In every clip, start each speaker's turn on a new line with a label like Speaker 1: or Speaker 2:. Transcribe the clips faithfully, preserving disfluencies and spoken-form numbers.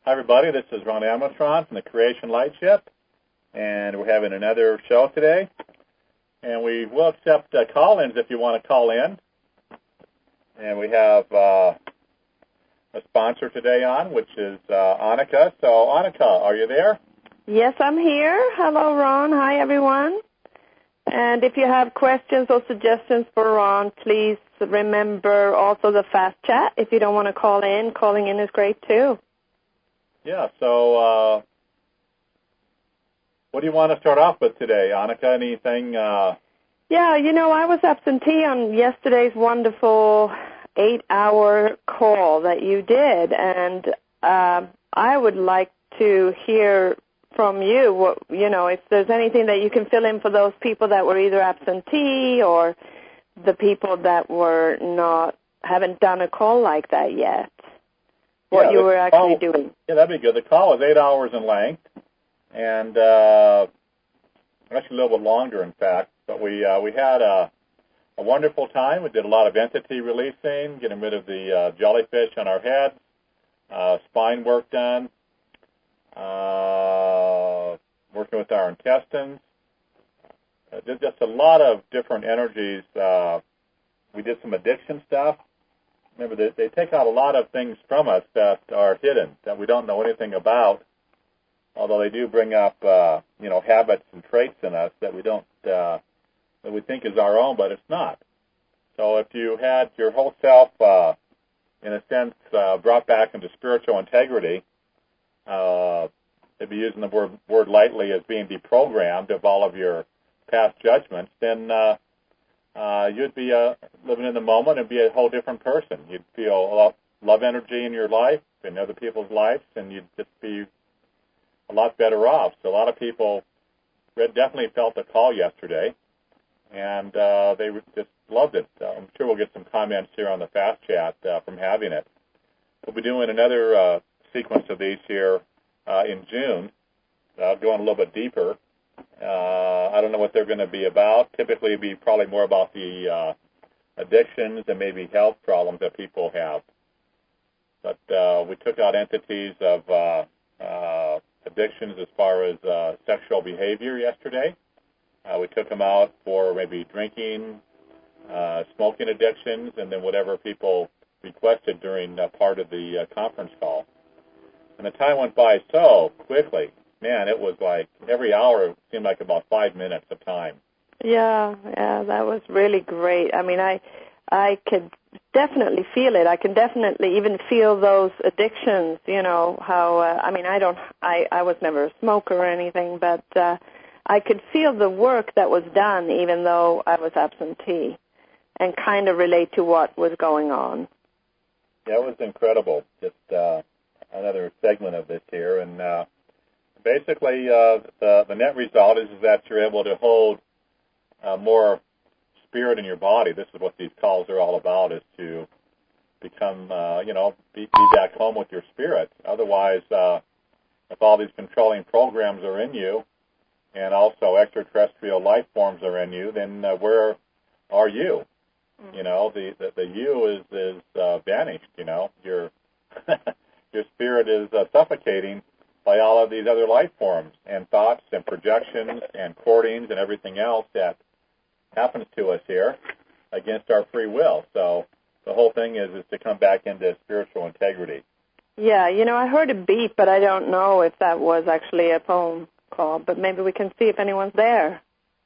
Speaker 1: Hi, everybody. This is Ron Amatron from the Creation Lightship, and we're having another show today. And we will accept uh, call-ins if you want to call in. And we have uh, a sponsor today on, which is uh, Annika. So, Annika, are you there?
Speaker 2: Yes, I'm here. Hello, Ron. Hi, everyone. And if you have questions or suggestions for Ron, please remember also the fast chat. If you don't want to call in, calling in is great, too.
Speaker 1: Yeah, so uh, what do you want to start off with today, Annika? Anything? Uh...
Speaker 2: Yeah, you know, I was absentee on yesterday's wonderful eight-hour call that you did, and uh, I would like to hear from you, what, you know, if there's anything that you can fill in for those people that were either absentee or the people that were not, haven't done a call like that yet. What
Speaker 1: yeah,
Speaker 2: you were actually
Speaker 1: call,
Speaker 2: doing.
Speaker 1: Yeah, that'd be good. The call was eight hours in length, and uh, actually a little bit longer, in fact. But we uh, we had a, a wonderful time. We did a lot of entity releasing, getting rid of the uh, jellyfish on our heads, uh, spine work done, uh, working with our intestines. Uh, did just a lot of different energies. Uh, we did some addiction stuff. Remember, they, they take out a lot of things from us that are hidden, that we don't know anything about, although they do bring up, uh, you know, habits and traits in us that we don't, uh, that we think is our own, but it's not. So if you had your whole self, uh, in a sense, uh, brought back into spiritual integrity, uh, if you're using the word, word lightly as being deprogrammed of all of your past judgments, then uh, Uh, you'd be uh, living in the moment and be a whole different person. You'd feel a lot of love energy in your life and other people's lives, and you'd just be a lot better off. So a lot of people definitely felt the call yesterday, and uh, they just loved it. Uh, I'm sure we'll get some comments here on the fast chat uh, from having it. We'll be doing another uh, sequence of these here uh, in June, uh, going a little bit deeper. Uh, I don't know what they're going to be about. Typically, it'd be probably more about the uh, addictions and maybe health problems that people have. But uh, we took out entities of uh, uh, addictions as far as uh, sexual behavior yesterday. Uh, we took them out for maybe drinking, uh, smoking addictions, and then whatever people requested during uh, part of the uh, conference call. And the time went by so quickly. Man, it was like every hour seemed like about five minutes of time.
Speaker 2: Yeah, yeah, that was really great. I mean, I I could definitely feel it. I can definitely even feel those addictions, you know, how, uh, I mean, I don't, I, I was never a smoker or anything, but uh, I could feel the work that was done even though I was absentee and kind of relate to what was going on.
Speaker 1: Yeah, it was incredible. Just uh, another segment of this here, and uh, basically, uh, the, the net result is, is that you're able to hold uh, more spirit in your body. This is what these calls are all about, is to become, uh, you know, be, be back home with your spirit. Otherwise, uh, if all these controlling programs are in you and also extraterrestrial life forms are in you, then uh, where are you? Mm-hmm. You know, the, the, the you is, is uh, vanished, you know. Your, your spirit is uh, suffocating by all of these other life forms and thoughts and projections and courtings and everything else that happens to us here against our free will. So the whole thing is is to come back into spiritual integrity.
Speaker 2: Yeah, you know, I heard a beep, but I don't know if that was actually a phone call, but maybe we can see if anyone's there.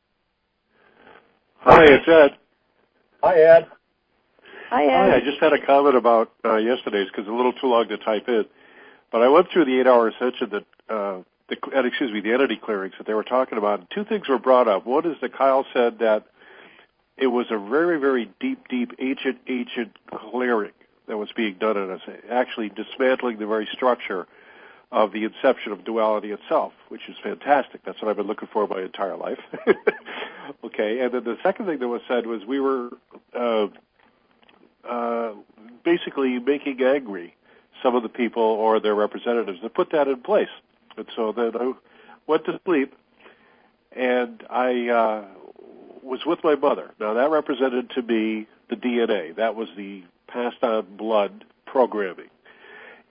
Speaker 3: Hi, it's Ed.
Speaker 1: Hi, Ed.
Speaker 2: Hi, Ed.
Speaker 3: Hi, I just had a comment about uh, yesterday's because it's a little too long to type in. But I went through the eight-hour session that, uh, the, excuse me, the entity clearings that they were talking about. Two things were brought up. One is that Kyle said that it was a very, very deep, deep, ancient, ancient clearing that was being done in us, actually dismantling the very structure of the inception of duality itself, which is fantastic. That's what I've been looking for my entire life. Okay, and then the second thing that was said was we were uh, uh, basically making angry some of the people or their representatives that put that in place. And so then I went to sleep, and I uh, was with my mother. Now, that represented to me the D N A. That was the passed-on blood programming.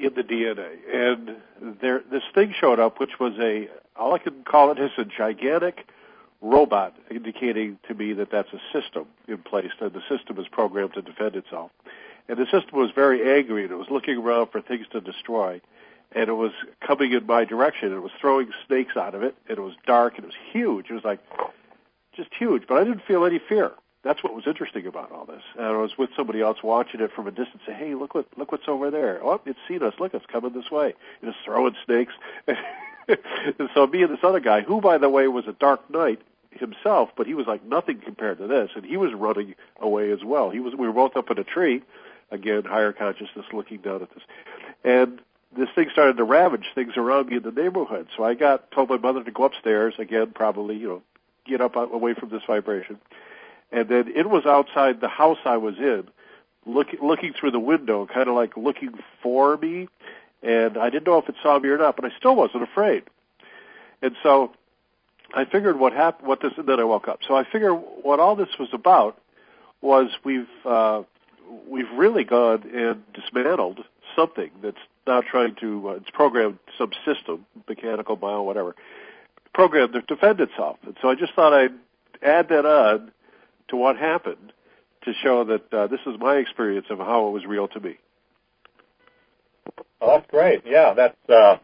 Speaker 3: in the D N A. And there, this thing showed up, which was a, all I can call it is a gigantic robot, indicating to me that that's a system in place, and the system is programmed to defend itself. And the system was very angry, and it was looking around for things to destroy. And it was coming in my direction. It was throwing snakes out of it, and it was dark, and it was huge. It was like, just huge. But I didn't feel any fear. That's what was interesting about all this. And I was with somebody else watching it from a distance, saying, hey, look what look what's over there. Oh, it's seen us. Look, it's coming this way. And it's throwing snakes. And so me and this other guy, who, by the way, was a dark knight himself, but he was like nothing compared to this, and he was running away as well. He was. We were both up in a tree, again, higher consciousness looking down at this. And this thing started to ravage things around me in the neighborhood. So I got told my mother to go upstairs, again, probably, you know, get up out, away from this vibration. And then it was outside the house I was in, look, looking through the window, kind of like looking for me. And I didn't know if it saw me or not, but I still wasn't afraid. And so I figured what happened, what this, and then I woke up. So I figured what all this was about was we've, uh, we've really gone and dismantled something that's now trying to, uh, it's programmed some system, mechanical, bio, whatever, programmed to defend itself. And so I just thought I'd add that on to what happened to show that uh, this is my experience of how it was real to me.
Speaker 1: Well, that's great. Yeah, that's uh,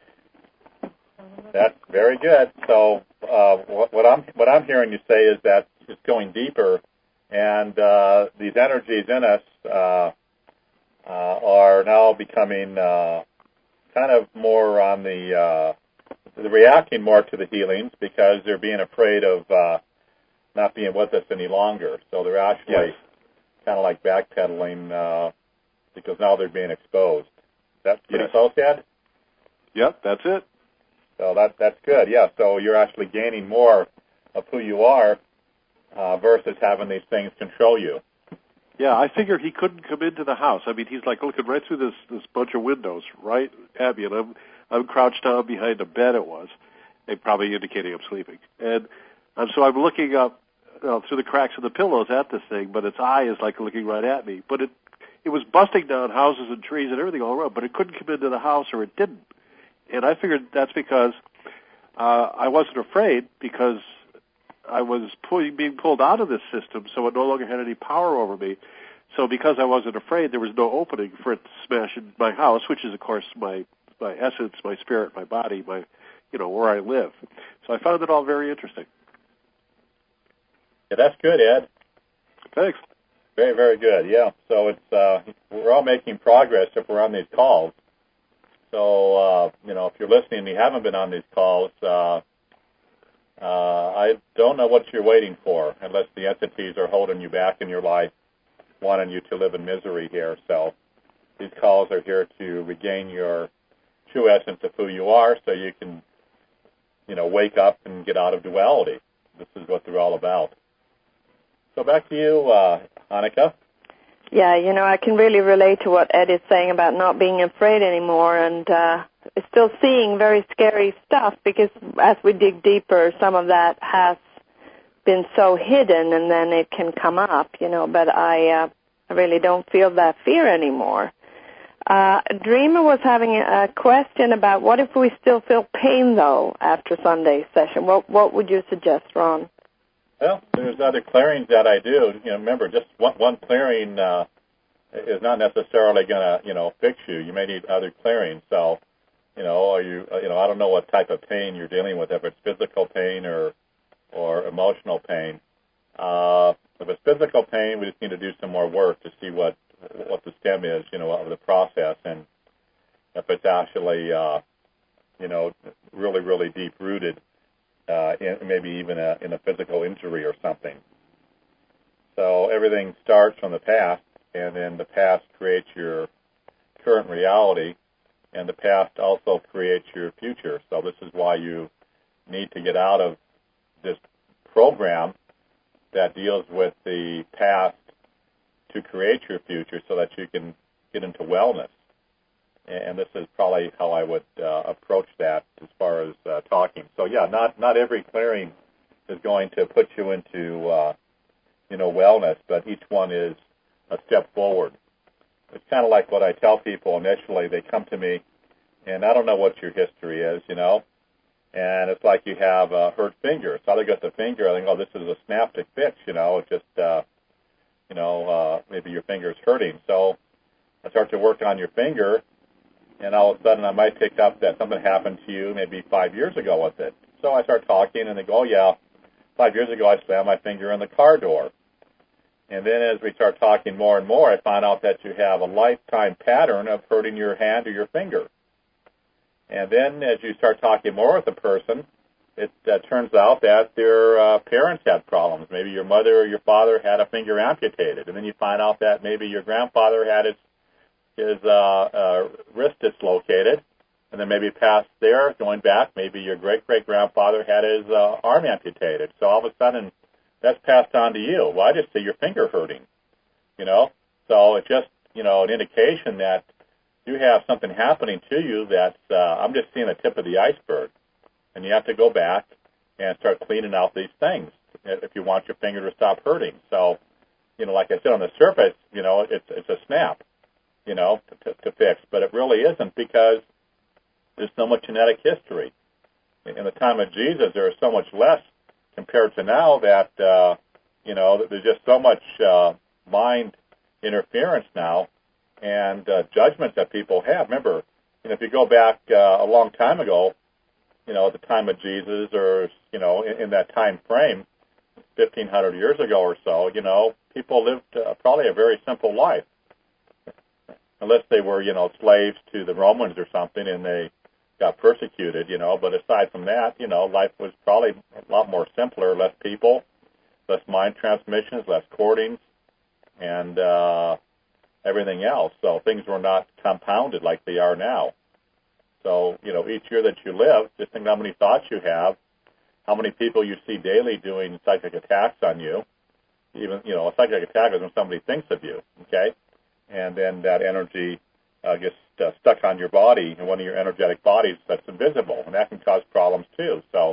Speaker 1: that's very good. So uh, what, what I'm what I'm hearing you say is that it's going deeper, and uh, these energies in us uh, uh, are now becoming uh, kind of more on the uh, they're reacting more to the healings because they're being afraid of uh, not being with us any longer. So they're actually yes. kind of like backpedaling uh, because now they're being exposed. That's pretty yes. close, Ed?
Speaker 3: Yep, that's it.
Speaker 1: So that that's good. Yeah, so you're actually gaining more of who you are uh, versus having these things control you.
Speaker 3: Yeah, I figured he couldn't come into the house. I mean, he's like looking right through this this bunch of windows, right at me, and I'm I'm crouched down behind a bed. It was, and probably indicating I'm sleeping, and um, so I'm looking up you know, through the cracks of the pillows at this thing, but its eye is like looking right at me. But it it was busting down houses and trees and everything all around, but it couldn't come into the house, or it didn't. And I figured that's because uh, I wasn't afraid because I was pulling, being pulled out of this system, so it no longer had any power over me. So because I wasn't afraid, there was no opening for it to smash in my house, which is, of course, my my essence, my spirit, my body, my you know where I live. So I found it all very interesting.
Speaker 1: Yeah, that's good, Ed.
Speaker 3: Thanks.
Speaker 1: Very, very good. Yeah. So it's uh, we're all making progress if we're on these calls. So uh, you know, if you're listening and you haven't been on these calls. Uh, Uh, I don't know what you're waiting for unless the entities are holding you back in your life, wanting you to live in misery here. So these calls are here to regain your true essence of who you are so you can, you know, wake up and get out of duality. This is what they're all about. So back to you, uh, Annika.
Speaker 2: Yeah, you know, I can really relate to what Ed is saying about not being afraid anymore, and uh, still seeing very scary stuff because as we dig deeper, some of that has been so hidden, and then it can come up, you know, but I, uh, I really don't feel that fear anymore. Uh, Dreamer was having a question about what if we still feel pain, though, after Sunday's session. What, what would you suggest, Ron?
Speaker 1: Well, there's other clearings that I do. You know, remember, just one, one clearing uh, is not necessarily going to, you know, fix you. You may need other clearings. So, you know, are you, you know, I don't know what type of pain you're dealing with, if it's physical pain or or emotional pain. Uh, if it's physical pain, we just need to do some more work to see what what the stem is, you know, of the process, and if it's actually, uh, you know, really, really deep rooted. Uh, in, maybe even a, in a physical injury or something. So everything starts from the past, and then the past creates your current reality, and the past also creates your future. So this is why you need to get out of this program that deals with the past to create your future so that you can get into wellness. And this is probably how I would uh, approach that as far as uh, talking. So, yeah, not not every clearing is going to put you into, uh, you know, wellness, but each one is a step forward. it's kind of like what I tell people initially. They come to me, and I don't know what your history is, you know, and it's like you have a hurt finger. So I look at the finger, I think, oh, this is a synaptic fix, you know, it's just, uh, you know, uh, maybe your finger's hurting. So I start to work on your finger, and all of a sudden I might pick up that something happened to you maybe five years ago with it. So I start talking, and they go, oh, yeah, five years ago I slammed my finger in the car door. And then as we start talking more and more, I find out that you have a lifetime pattern of hurting your hand or your finger. And then as you start talking more with the person, it uh, turns out that their uh, parents had problems. Maybe your mother or your father had a finger amputated. And then you find out that maybe your grandfather had his, his uh, uh, wrist dislocated. And then maybe past there, going back, maybe your great-great-grandfather had his uh, arm amputated. So all of a sudden, that's passed on to you. Well, I just see your finger hurting, you know. So it's just, you know, an indication that you have something happening to you that's, uh, I'm just seeing the tip of the iceberg. And you have to go back and start cleaning out these things if you want your finger to stop hurting. So, you know, like I said, on the surface, you know, it's, it's a snap, you know, to, to fix. But it really isn't, because there's so much genetic history. In the time of Jesus, there was so much less compared to now that, uh, you know, there's just so much uh, mind interference now and uh, judgments that people have. Remember, you know, if you go back uh, a long time ago, you know, at the time of Jesus, or, you know, in, in that time frame, fifteen hundred years ago or so, you know, people lived uh, probably a very simple life. Unless they were, you know, slaves to the Romans or something and they got persecuted, you know, but aside from that, you know, life was probably a lot more simpler, less people, less mind transmissions, less courtings, and uh, everything else. So things were not compounded like they are now. So, you know, each year that you live, just think how many thoughts you have, how many people you see daily doing psychic attacks on you. Even, you know, a psychic attack is when somebody thinks of you, okay? And then that energy uh, gets uh, stuck on your body, in one of your energetic bodies that's invisible, and that can cause problems too. So,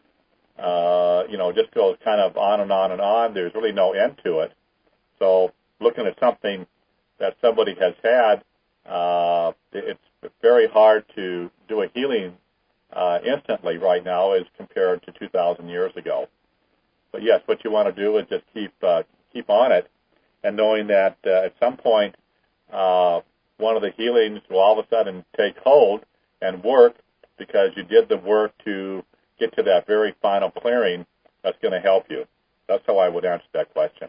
Speaker 1: uh, you know, it just goes kind of on and on and on. There's really no end to it. So looking at something that somebody has had, uh, it's very hard to do a healing uh, instantly right now as compared to two thousand years ago. But yes, what you want to do is just keep uh, keep on it, and knowing that uh, at some point, uh, one of the healings will all of a sudden take hold and work, because you did the work to get to that very final clearing that's going to help you. That's how I would answer that question.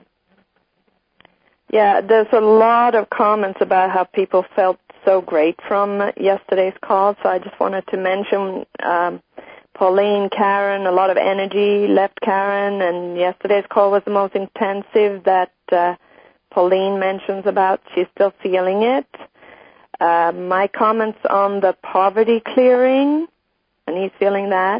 Speaker 2: Yeah, there's a lot of comments about how people felt so great from yesterday's call, so I just wanted to mention um, Pauline, Karen, a lot of energy left Karen, and yesterday's call was the most intensive that uh, Pauline mentions about. She's still feeling it. Uh, my comments on the poverty clearing, and he's feeling that.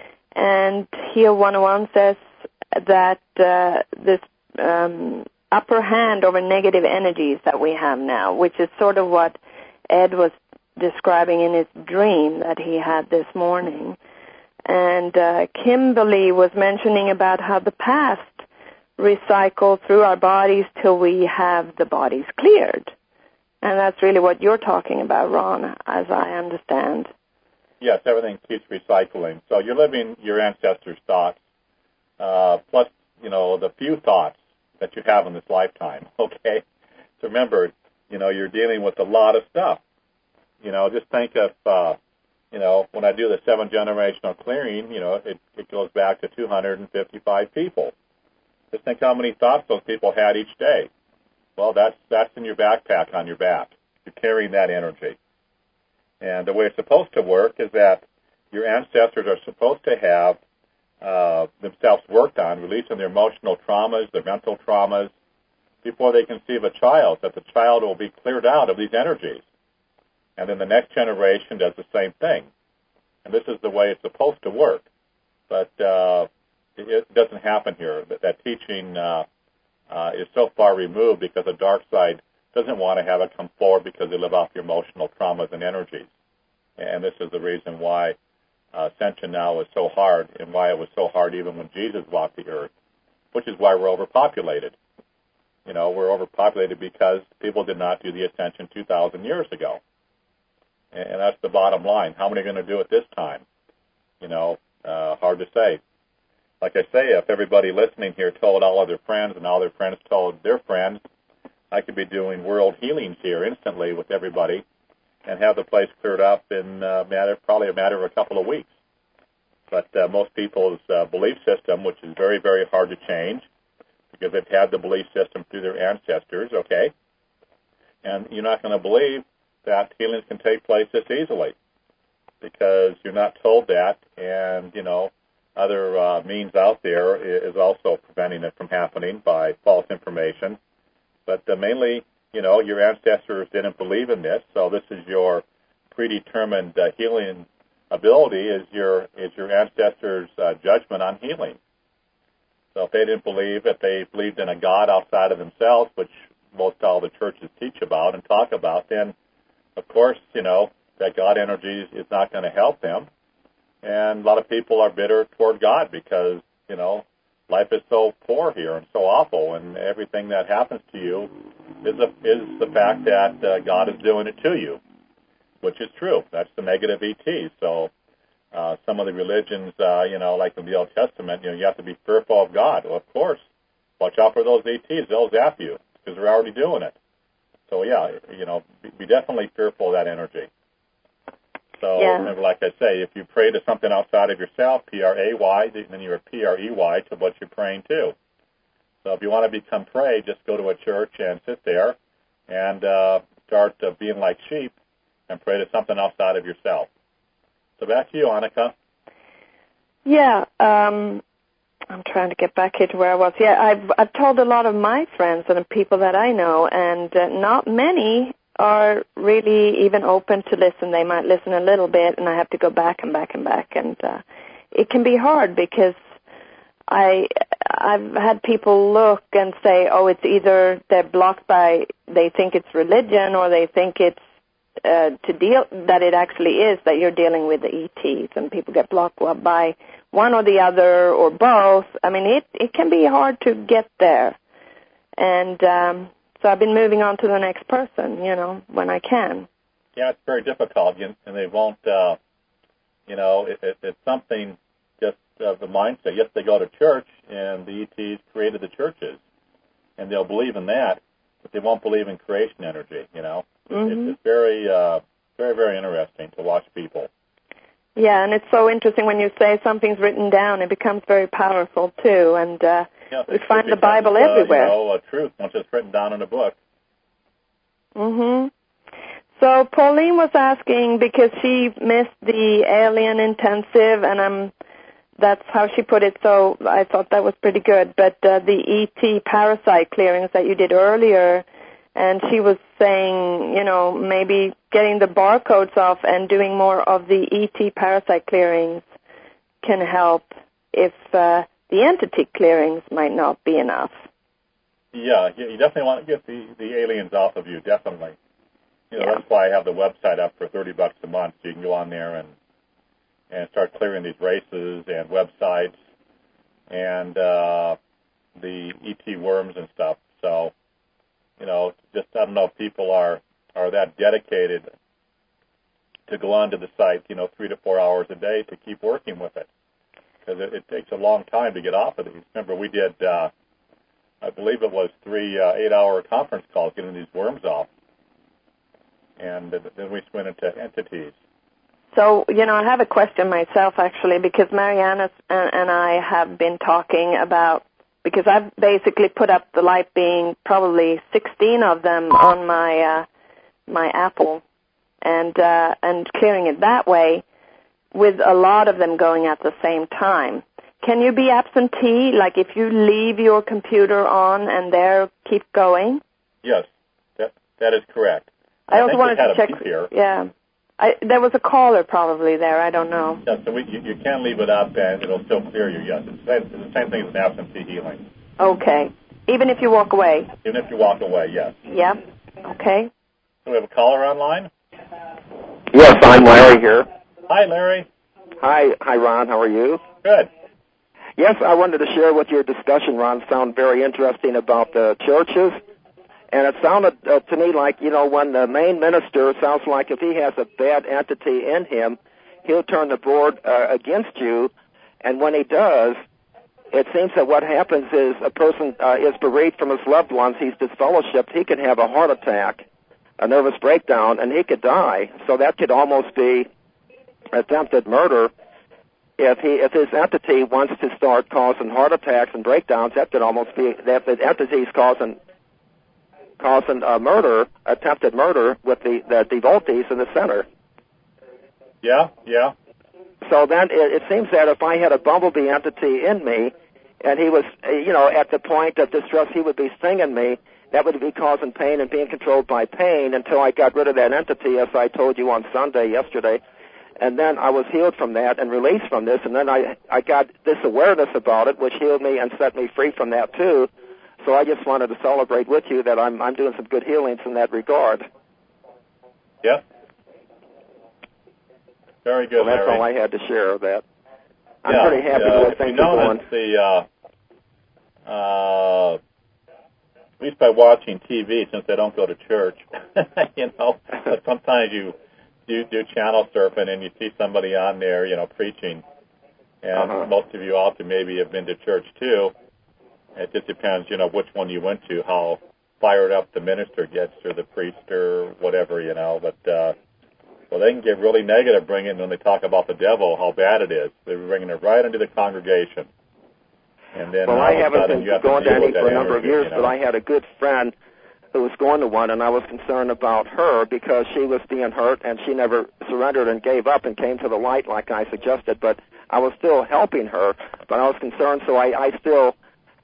Speaker 2: And Heal one oh one says that uh, this um, upper hand over negative energies that we have now, which is sort of what Ed was describing in his dream that he had this morning. And uh, Kimberly was mentioning about how the past recycles through our bodies till we have the bodies cleared. And that's really what you're talking about, Ron, as I understand.
Speaker 1: Yes, everything keeps recycling. So you're living your ancestors' thoughts, uh, plus, you know, the few thoughts that you have in this lifetime, okay? So remember, you know, you're dealing with a lot of stuff. You know, just think of, uh, you know, when I do the seven-generational clearing, you know, it, it goes back to two hundred fifty-five people. Just think how many thoughts those people had each day. Well, that's that's in your backpack on your back. You're carrying that energy. And the way it's supposed to work is that your ancestors are supposed to have uh, themselves worked on, releasing their emotional traumas, their mental traumas, before they conceive a child, that the child will be cleared out of these energies. And then the next generation does the same thing. And this is the way it's supposed to work. But uh, it doesn't happen here. That, that teaching uh, uh, is so far removed because the dark side doesn't want to have it come forward because they live off your emotional traumas and energies. And this is the reason why uh, ascension now is so hard, and why it was so hard even when Jesus walked the earth, which is why we're overpopulated. You know, we're overpopulated because people did not do the ascension two thousand years ago. And that's the bottom line. How many are going to do it this time? You know, uh, hard to say. Like I say, if everybody listening here told all of their friends and all their friends told their friends, I could be doing world healings here instantly with everybody and have the place cleared up in uh, matter, probably a matter of a couple of weeks. But uh, most people's uh, belief system, which is very, very hard to change because they've had the belief system through their ancestors, okay? And you're not going to believe that healings can take place this easily because you're not told that, and, you know, other uh, means out there is also preventing it from happening by false information. But uh, mainly, you know, your ancestors didn't believe in this, so this is your predetermined uh, healing ability is your is your ancestors' uh, judgment on healing. So if they didn't believe, if they believed in a God outside of themselves, which most all the churches teach about and talk about, then, of course, you know, that God energy is not going to help them. And a lot of people are bitter toward God because, you know, life is so poor here and so awful, and everything that happens to you is a, is the fact that uh, God is doing it to you, which is true. That's the negative E T. So uh, some of the religions, uh, you know, like in the Old Testament, you know, you have to be fearful of God. Well, of course, watch out for those E Ts. They'll zap you because they're already doing it. So, yeah, you know, be, be definitely fearful of that energy. So yeah. Remember, like I say, if you pray to something outside of yourself, P R A Y, then you're P R E Y to what you're praying to. So if you want to become prey, just go to a church and sit there and uh, start uh, being like sheep and pray to something outside of yourself. So back to you, Annika.
Speaker 2: Yeah, um, I'm trying to get back here to where I was. Yeah, I've, I've told a lot of my friends and the people that I know, and uh, not many are really even open to listen. They might listen a little bit, and I have to go back and back and back, and uh, it can be hard because I, I've had people look and say, oh, it's either they're blocked by, they think it's religion, or they think it's uh, to deal, that it actually is that you're dealing with the E Ts, and people get blocked by one or the other or both. I mean, it, it can be hard to get there, and um, so I've been moving on to the next person, you know, when I can.
Speaker 1: Yeah, it's very difficult, and they won't, uh, you know, it, it, it's something just of the mindset. Yes, they go to church, and the E Ts created the churches, and they'll believe in that, but they won't believe in creation energy, you know.
Speaker 2: Mm-hmm.
Speaker 1: It's, it's very, uh, very, very interesting to watch people.
Speaker 2: Yeah, and it's so interesting when you say something's written down, it becomes very powerful, too, and uh,
Speaker 1: yeah,
Speaker 2: we find the
Speaker 1: becomes,
Speaker 2: Bible
Speaker 1: uh,
Speaker 2: everywhere.
Speaker 1: You know, a truth once it's written down in a book.
Speaker 2: Mm-hmm. So Pauline was asking, because she missed the alien intensive, and I'm, that's how she put it, so I thought that was pretty good, but uh, the E T parasite clearings that you did earlier, and she was saying, you know, maybe getting the barcodes off and doing more of the E T parasite clearings can help if uh, the entity clearings might not be enough.
Speaker 1: Yeah, you definitely want to get the, the aliens off of you, definitely. You know,
Speaker 2: yeah.
Speaker 1: That's why I have the website up for thirty bucks a month, so you can go on there and and start clearing these races and websites and uh, the E T worms and stuff. So, you know, just I don't know if people are, are that dedicated to go onto the site, you know, three to four hours a day to keep working with it, because it, it takes a long time to get off of these. Remember, we did, uh, I believe it was three uh, eight-hour conference calls getting these worms off, and then we went into entities.
Speaker 2: So, you know, I have a question myself, actually, because Mariana and I have been talking about, because I've basically put up the light being probably sixteen of them on my uh, my Apple, and uh, and clearing it that way, with a lot of them going at the same time. Can you be absentee, like if you leave your computer on and there keep going?
Speaker 1: Yes, that that is correct.
Speaker 2: I, I also
Speaker 1: think
Speaker 2: wanted to check.
Speaker 1: Here.
Speaker 2: Yeah. I, there was a caller probably there. I don't know.
Speaker 1: Yes, so we, you, you can leave it up and it'll still clear you, yes. It's the same, it's the same thing as an absentee healing.
Speaker 2: Okay. Even if you walk away?
Speaker 1: Even if you walk away, yes.
Speaker 2: Yep. Okay.
Speaker 1: So we have a caller online?
Speaker 4: Yes, I'm Larry here.
Speaker 1: Hi, Larry.
Speaker 4: Hi, hi, Ron. How are you?
Speaker 1: Good.
Speaker 4: Yes, I wanted to share with your discussion, Ron. Sound very interesting about the churches. And it sounded uh, to me like, you know, when the main minister sounds like if he has a bad entity in him, he'll turn the board uh, against you. And when he does, it seems that what happens is a person uh, is bereaved from his loved ones. He's disfellowshipped. He could have a heart attack, a nervous breakdown, and he could die. So that could almost be attempted murder. If he, if his entity wants to start causing heart attacks and breakdowns, that could almost be that the entity's causing causing uh, murder, attempted murder with the, the devotees in the center.
Speaker 1: Yeah, yeah.
Speaker 4: So then it, it seems that if I had a bumblebee entity in me, and he was, you know, at the point of distress, he would be stinging me, that would be causing pain and being controlled by pain until I got rid of that entity, as I told you on Sunday yesterday. And then I was healed from that and released from this, and then I, I got this awareness about it, which healed me and set me free from that too. So I just wanted to celebrate with you that I'm I'm doing some good healings in that regard.
Speaker 1: Yeah. Very good,
Speaker 4: well, that's
Speaker 1: Larry.
Speaker 4: all I had to share of that. I'm
Speaker 1: yeah,
Speaker 4: pretty happy
Speaker 1: uh,
Speaker 4: the way things
Speaker 1: you know,
Speaker 4: are going.
Speaker 1: The, uh, uh, at least by watching T V, since I don't go to church, you know, but sometimes you do, do channel surfing and you see somebody on there, you know, preaching. And
Speaker 4: uh-huh.
Speaker 1: most of you also maybe have been to church too. It just depends, you know, which one you went to, how fired up the minister gets or the priest or whatever, you know. But, uh, well, they can get really negative bringing when they talk about the devil, how bad it is. They're bringing it right into the congregation. And then
Speaker 4: well,
Speaker 1: all
Speaker 4: I
Speaker 1: of a
Speaker 4: haven't
Speaker 1: sudden
Speaker 4: been
Speaker 1: you have
Speaker 4: going
Speaker 1: to
Speaker 4: to
Speaker 1: deal
Speaker 4: any
Speaker 1: with that
Speaker 4: for a number
Speaker 1: energy,
Speaker 4: of years,
Speaker 1: you know?
Speaker 4: but I had a good friend who was going to one, and I was concerned about her because she was being hurt, and she never surrendered and gave up and came to the light like I suggested. But I was still helping her, but I was concerned, so I, I still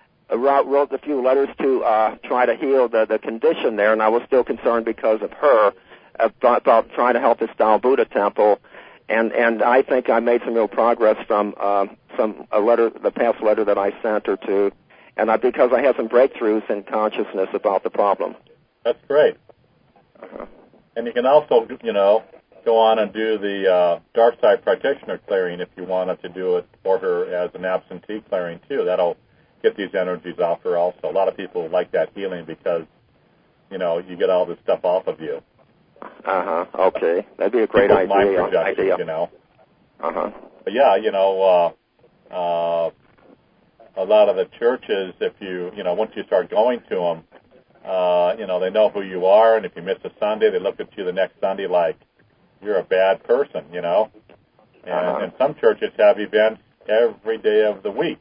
Speaker 4: wrote a few letters to uh, try to heal the, the condition there, and I was still concerned because of her about, about trying to help this Tao Buddha temple. And and I think I made some real progress from uh, some a letter, the past letter that I sent her to, and I, because I had some breakthroughs in consciousness about the problem.
Speaker 1: That's great.
Speaker 4: Uh-huh.
Speaker 1: And you can also, you know, go on and do the uh, dark side practitioner clearing if you wanted to do it for her as an absentee clearing too. That'll get these energies off her also. A lot of people like that healing because, you know, you get all this stuff off of you.
Speaker 4: Uh-huh. Okay. That'd be a great
Speaker 1: People's mind
Speaker 4: idea.
Speaker 1: projections,
Speaker 4: idea.
Speaker 1: you know.
Speaker 4: Uh-huh.
Speaker 1: But yeah, you know, uh, uh, a lot of the churches, if you, you know, once you start going to them, uh, you know, they know who you are, and if you miss a Sunday, they look at you the next Sunday like you're a bad person, you know. And,
Speaker 4: uh-huh.
Speaker 1: and some churches have events every day of the week.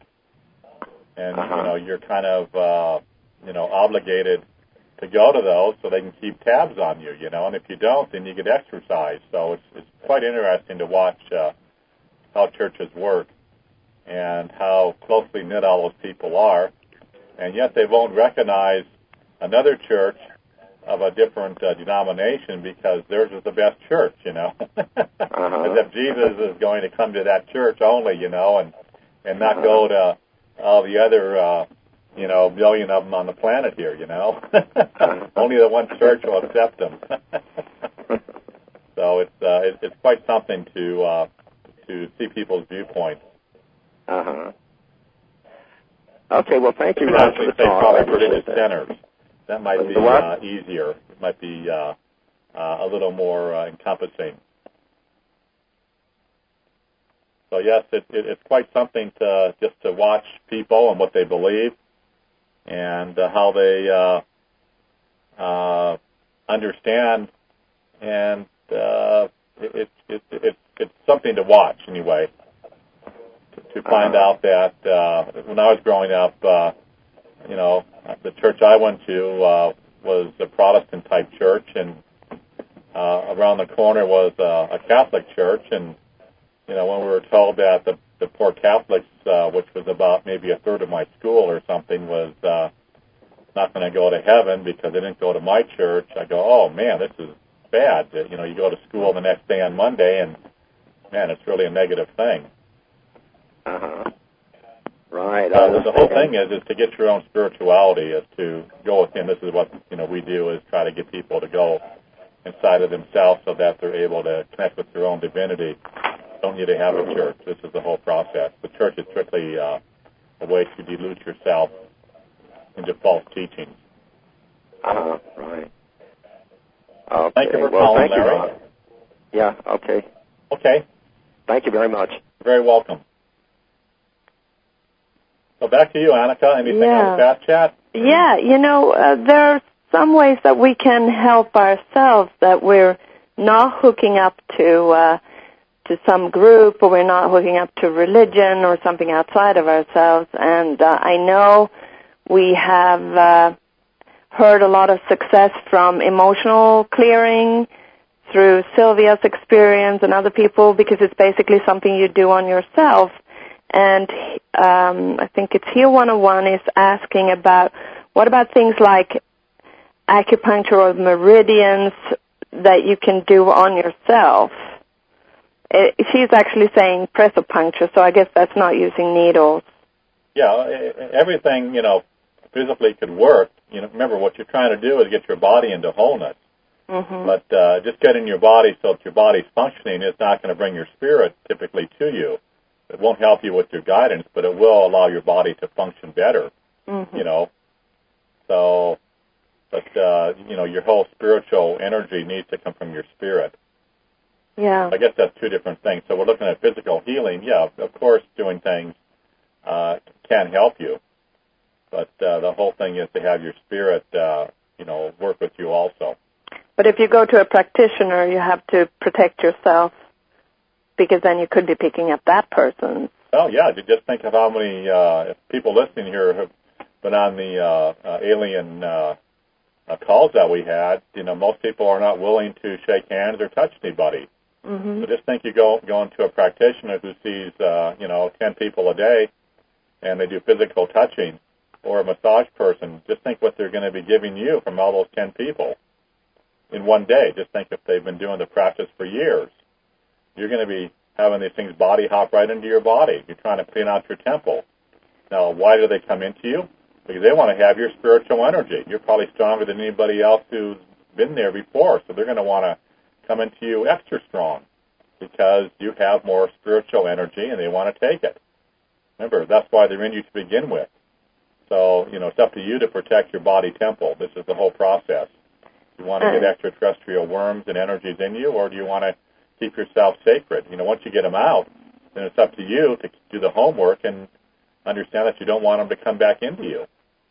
Speaker 1: And,
Speaker 4: uh-huh.
Speaker 1: you know, you're kind of, uh, you know, obligated to go to those so they can keep tabs on you, you know. And if you don't, then you get exercised. So it's, it's quite interesting to watch uh, how churches work and how closely knit all those people are. And yet they won't recognize another church of a different uh, denomination because theirs is the best church, you know.
Speaker 4: uh-huh.
Speaker 1: As if Jesus is going to come to that church only, you know, and, and not
Speaker 4: uh-huh.
Speaker 1: go to all the other, uh, you know, million of them on the planet here, you know. Only the one church will accept them. So it's uh, it, it's quite something to uh, to see people's viewpoints.
Speaker 4: Uh-huh. Okay, well, thank you,
Speaker 1: I
Speaker 4: Ron,
Speaker 1: actually
Speaker 4: for the
Speaker 1: say
Speaker 4: talk.
Speaker 1: probably
Speaker 4: I
Speaker 1: religious
Speaker 4: appreciate that.
Speaker 1: centers. That might be
Speaker 4: The what?
Speaker 1: uh, easier. It might be uh, uh, a little more uh, encompassing. So yes, it, it, it's quite something to just to watch people and what they believe, and uh, how they uh, uh, understand, and uh, it, it, it, it, it's something to watch anyway. To, to find
Speaker 4: uh-huh.
Speaker 1: out that uh, when I was growing up, uh, you know, the church I went to uh, was a Protestant type church, and uh, around the corner was uh, a Catholic church, and you know, when we were told that the, the poor Catholics, uh, which was about maybe a third of my school or something, was uh, not going to go to heaven because they didn't go to my church, I go, oh, man, this is bad. You know, you go to school the next day on Monday, and, man, it's really a negative thing.
Speaker 4: Uh-huh. Right.
Speaker 1: So the whole thing is is to get your own spirituality, is to go within. This is what, you know, we do, is try to get people to go inside of themselves so that they're able to connect with their own divinity. Don't need to have a church. This is the whole process. The church is strictly uh, a way to delude yourself into false teachings.
Speaker 4: Uh, right. Okay.
Speaker 1: Thank you for
Speaker 4: well,
Speaker 1: calling,
Speaker 4: thank you,
Speaker 1: Larry.
Speaker 4: Ron. Yeah, okay.
Speaker 1: Okay.
Speaker 4: Thank you very much.
Speaker 1: You're very welcome. So back to you, Annika. Anything
Speaker 2: Yeah.
Speaker 1: on the fast chat?
Speaker 2: Yeah, you know, uh, there are some ways that we can help ourselves that we're not hooking up to uh, to some group, or we're not hooking up to religion or something outside of ourselves. And uh, I know we have uh, heard a lot of success from emotional clearing through Sylvia's experience and other people, because it's basically something you do on yourself. And um, I think it's Heal one oh one is asking about, what about things like acupuncture or meridians that you can do on yourself? It, she's actually saying pressopuncture, so I guess that's not using needles.
Speaker 1: Yeah, everything, you know, physically could work. You know, remember, what you're trying to do is get your body into wholeness.
Speaker 2: Mm-hmm.
Speaker 1: But uh, just getting your body so that your body's functioning is not going to bring your spirit typically to you. It won't help you with your guidance, but it will allow your body to function better,
Speaker 2: mm-hmm.
Speaker 1: you know. So, but, uh, you know, your whole spiritual energy needs to come from your spirit.
Speaker 2: Yeah.
Speaker 1: I guess that's two different things. So we're looking at physical healing. Yeah, of course, doing things uh, can help you. But uh, the whole thing is to have your spirit, uh, you know, work with you also.
Speaker 2: But if you go to a practitioner, you have to protect yourself, because then you could be picking up that person.
Speaker 1: Oh, yeah. Just think of how many uh, people listening here have been on the uh, uh, alien uh, uh, calls that we had. You know, most people are not willing to shake hands or touch anybody.
Speaker 2: Mm-hmm.
Speaker 1: So just think you go going to a practitioner who sees, uh, you know, ten people a day, and they do physical touching, or a massage person. Just think what they're going to be giving you from all those ten people in one day. Just think if they've been doing the practice for years. You're going to be having these things body hop right into your body. You're trying to clean out your temple. Now, why do they come into you? Because they want to have your spiritual energy. You're probably stronger than anybody else who's been there before, so they're going to want to come into you extra strong because you have more spiritual energy and they want to take it. Remember, that's why they're in you to begin with. So, you know, it's up to you to protect your body temple. This is the whole process. Do you want to get extraterrestrial worms and energies in you, or do you want to keep yourself sacred? You know, once you get them out, then it's up to you to do the homework and understand that you don't want them to come back into you.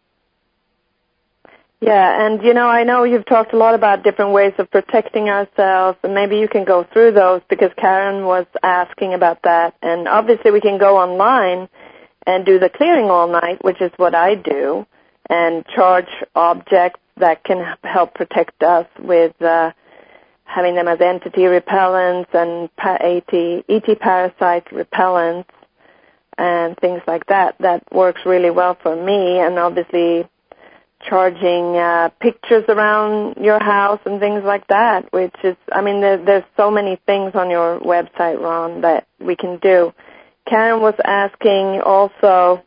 Speaker 2: Yeah, and, you know, I know you've talked a lot about different ways of protecting ourselves, and maybe you can go through those, because Karen was asking about that. And obviously we can go online and do the clearing all night, which is what I do, and charge objects that can help protect us with uh, having them as entity repellents and E T parasite repellents and things like that. That works really well for me, and obviously charging uh, pictures around your house and things like that, which is, I mean, there, there's so many things on your website, Ron, that we can do. Karen was asking also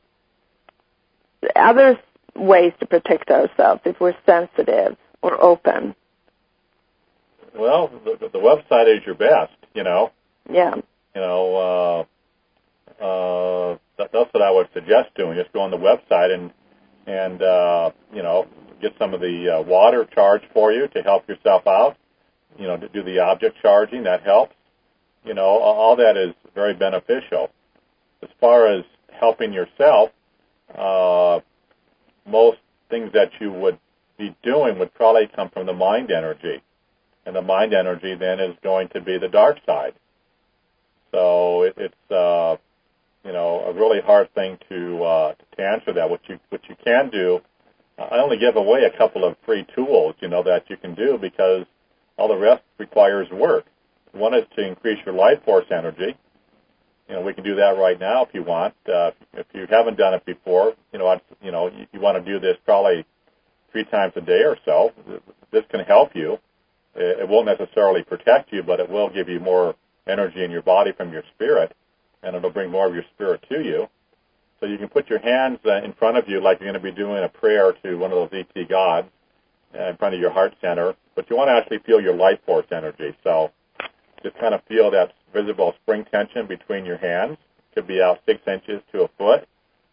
Speaker 2: other ways to protect ourselves if we're sensitive or open.
Speaker 1: Well, the, the website is your best, you know.
Speaker 2: Yeah.
Speaker 1: You know, uh, uh, that, that's what I would suggest doing. Just go on the website and, and uh, you know, get some of the uh, water charged for you to help yourself out. You know, to do the object charging, that helps. You know, all that is very beneficial. As far as helping yourself, uh, most things that you would be doing would probably come from the mind energy. And the mind energy then is going to be the dark side. So it, it's, uh, you know, a really hard thing to uh, to answer that. What you what you can do, I only give away a couple of free tools, you know, that you can do, because all the rest requires work. One is to increase your life force energy. You know, we can do that right now if you want. Uh, if you haven't done it before, you know, I'd, you know, you, you want to do this probably three times a day or so. This can help you. It won't necessarily protect you, but it will give you more energy in your body from your spirit, and it'll bring more of your spirit to you. So you can put your hands uh, in front of you like you're going to be doing a prayer to one of those E T gods uh, in front of your heart center, but you want to actually feel your life force energy. So just kind of feel that visible spring tension between your hands. It could be out six inches to a foot.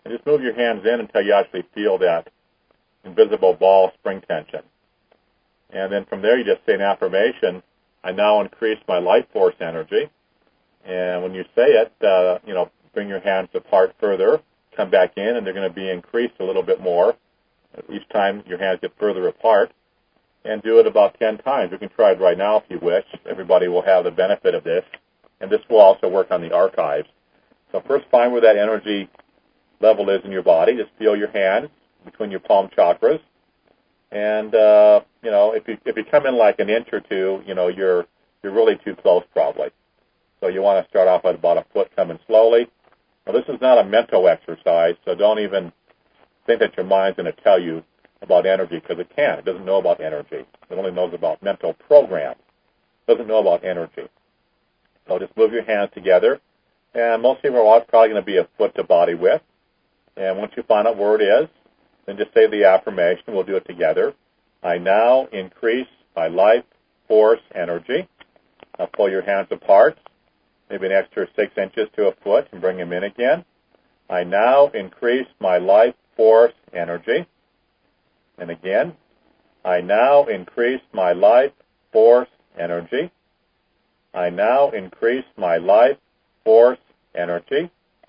Speaker 1: And just move your hands in until you actually feel that invisible ball spring tension. And then from there, you just say an affirmation, I now increase my life force energy. And when you say it, uh, you know, bring your hands apart further, come back in, and they're going to be increased a little bit more. Each time your hands get further apart. And do it about ten times. You can try it right now if you wish. Everybody will have the benefit of this. And this will also work on the archives. So first find where that energy level is in your body. Just feel your hands between your palm chakras. And, uh, you know, if you if you come in like an inch or two, you know, you're you're really too close probably. So you want to start off at about a foot coming slowly. Now, this is not a mental exercise, so don't even think that your mind's going to tell you about energy, because it can't. It doesn't know about energy. It only knows about mental programs. It doesn't know about energy. So just move your hands together. And most people are probably going to be a foot to body width. And once you find out where it is, then just say the affirmation. We'll do it together. I now increase my life force energy. Now pull your hands apart, maybe an extra six inches to a foot, and bring them in again. I now increase my life force energy. And again, I now increase my life force energy. I now increase my life force energy.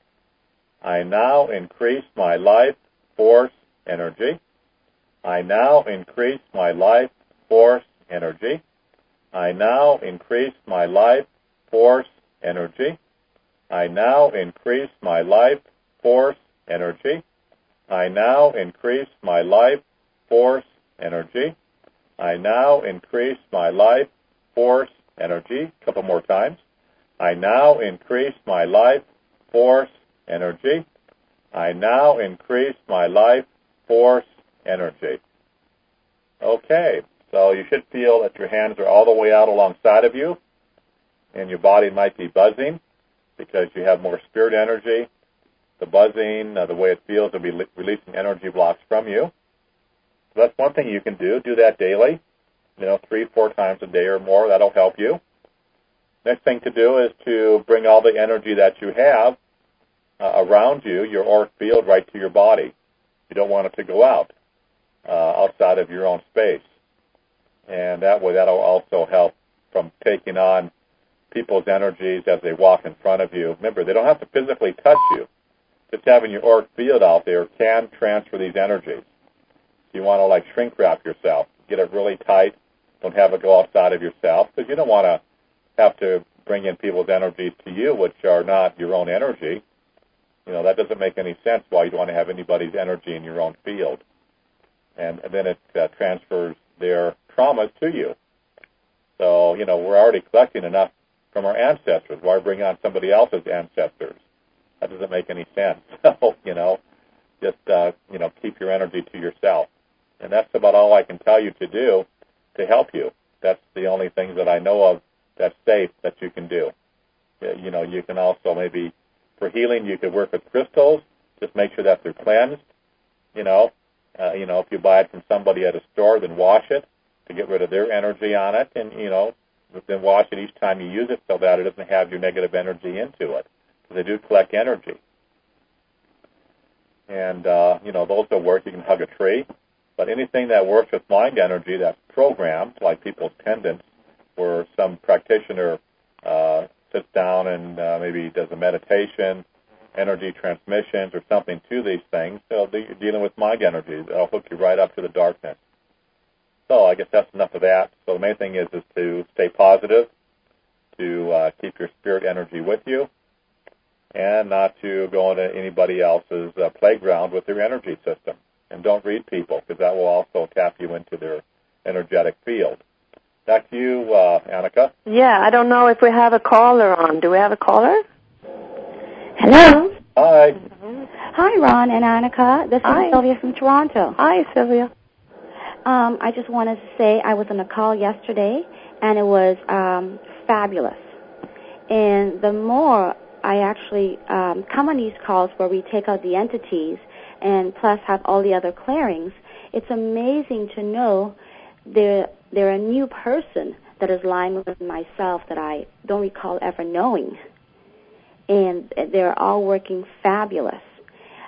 Speaker 1: I now increase my life force energy. I now increase my life force energy. I now increase my life force energy. I now increase my life force energy. I now increase my life force energy. I now increase my life force energy. A couple more times. I now increase my life force energy. I now increase my life force energy. Okay, so you should feel that your hands are all the way out alongside of you, and your body might be buzzing because you have more spirit energy. The buzzing, uh, the way it feels, will be li- releasing energy blocks from you. So that's one thing you can do. Do that daily, you know, three, four times a day or more. That'll help you. Next thing to do is to bring all the energy that you have uh, around you, your auric field, right to your body. You don't want it to go out, uh, outside of your own space. And that way, that'll also help from taking on people's energies as they walk in front of you. Remember, they don't have to physically touch you. Just having your auric field out there can transfer these energies. You want to, like, shrink wrap yourself. Get it really tight. Don't have it go outside of yourself, because you don't want to have to bring in people's energies to you, which are not your own energy. You know, that doesn't make any sense why you'd want to have anybody's energy in your own field. And, and then it uh, transfers their traumas to you. So, you know, we're already collecting enough from our ancestors. Why bring on somebody else's ancestors? That doesn't make any sense. So, you know, just, uh, you know, keep your energy to yourself. And that's about all I can tell you to do to help you. That's the only things that I know of that's safe that you can do. You know, you can also maybe, for healing, you could work with crystals. Just make sure that they're cleansed. You know, uh, you know, if you buy it from somebody at a store, then wash it to get rid of their energy on it. And, you know, then wash it each time you use it so that it doesn't have your negative energy into it. Because they do collect energy. And, uh, you know, those will work. You can hug a tree. But anything that works with mind energy that's programmed, like people's pendants, where some practitioner uh, sits down and uh, maybe does a meditation, energy transmissions, or something to these things, so you're dealing with mind energy. That'll hook you right up to the darkness. So I guess that's enough of that. So the main thing is, is to stay positive, to uh, keep your spirit energy with you, and not to go into anybody else's uh, playground with your energy system. And don't read people, because that will also tap you into their energetic field. Back to you, uh, Annika.
Speaker 2: Yeah, I don't know if we have a caller on. Do we have a caller?
Speaker 5: Hello.
Speaker 1: Hi.
Speaker 5: Hi, Ron and Annika. This is
Speaker 2: Hi.
Speaker 5: Sylvia from Toronto.
Speaker 2: Hi, Sylvia.
Speaker 5: Um, I just wanted to say I was on a call yesterday, and it was um, fabulous. And the more I actually um, come on these calls where we take out the entities and plus have all the other clearings, it's amazing to know they're, they're a new person that is lying within myself that I don't recall ever knowing. And they're all working fabulous.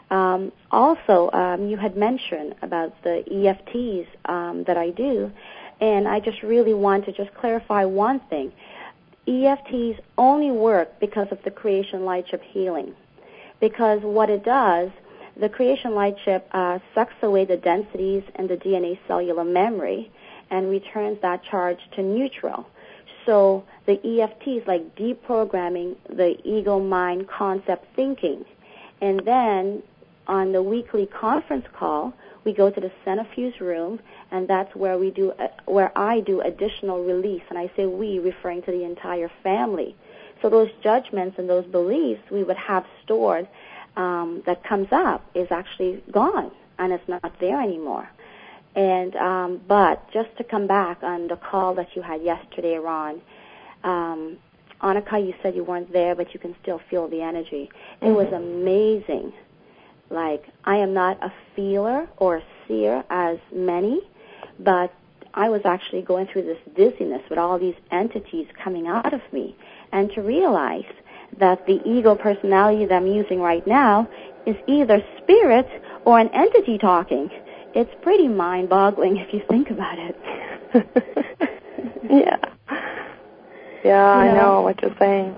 Speaker 5: Um, also, um, you had mentioned about the E F Ts um, that I do, and I just really want to just clarify one thing. E F Ts only work because of the creation light chip healing. Because what it does, the creation light chip uh, sucks away the densities in the D N A cellular memory and returns that charge to neutral. So the E F T is like deprogramming the ego mind concept thinking. And then on the weekly conference call, we go to the centrifuge room, and that's where we do, uh, where I do additional release. And I say we, referring to the entire family. So those judgments and those beliefs we would have stored um, that comes up is actually gone, and it's not there anymore. And um, but just to come back on the call that you had yesterday, Ron, um, Annika, you said you weren't there, but you can still feel the energy. It mm-hmm. was amazing. Like, I am not a feeler or a seer as many, but I was actually going through this dizziness with all these entities coming out of me. And to realize that the ego personality that I'm using right now is either spirit or an entity talking. It's pretty mind-boggling if you think about it.
Speaker 2: yeah. Yeah, I know, know what you're saying.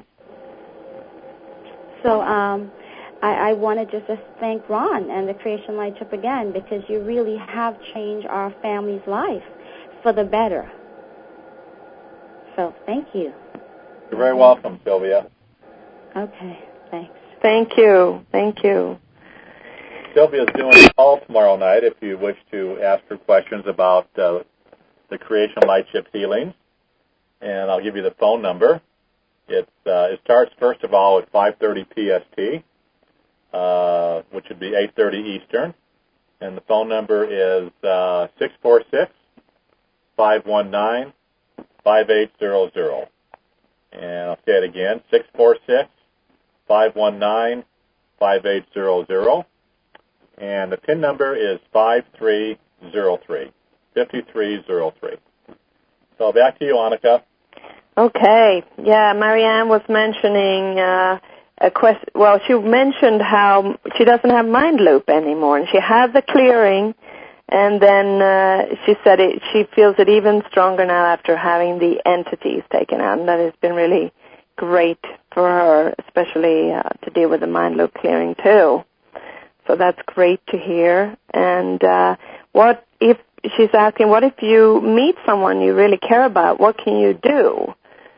Speaker 5: So, um... I, I want to just thank Ron and the Creation Light Chip again, because you really have changed our family's life for the better. So thank you.
Speaker 1: You're very welcome, Sylvia.
Speaker 5: Okay, thanks.
Speaker 2: Thank you. Thank you.
Speaker 1: Sylvia's doing a call tomorrow night if you wish to ask her questions about uh, the Creation Light Chip healing. And I'll give you the phone number. It's, uh, it starts, first of all, at five thirty P S T. Uh, which would be eight thirty Eastern. And the phone number is uh, six four six, five one nine, five eight zero zero. And I'll say it again, six four six, five one nine, five eight zero zero. And the PIN number is five three zero three, five three zero three. So back to you, Annika.
Speaker 2: Okay. Yeah, Marianne was mentioning... Uh, A question, well, she mentioned how she doesn't have mind loop anymore, and she had the clearing, and then uh, she said it, she feels it even stronger now after having the entities taken out, and that has been really great for her, especially uh, to deal with the mind loop clearing too. So that's great to hear. And uh, what if she's asking, what if you meet someone you really care about? What can you do?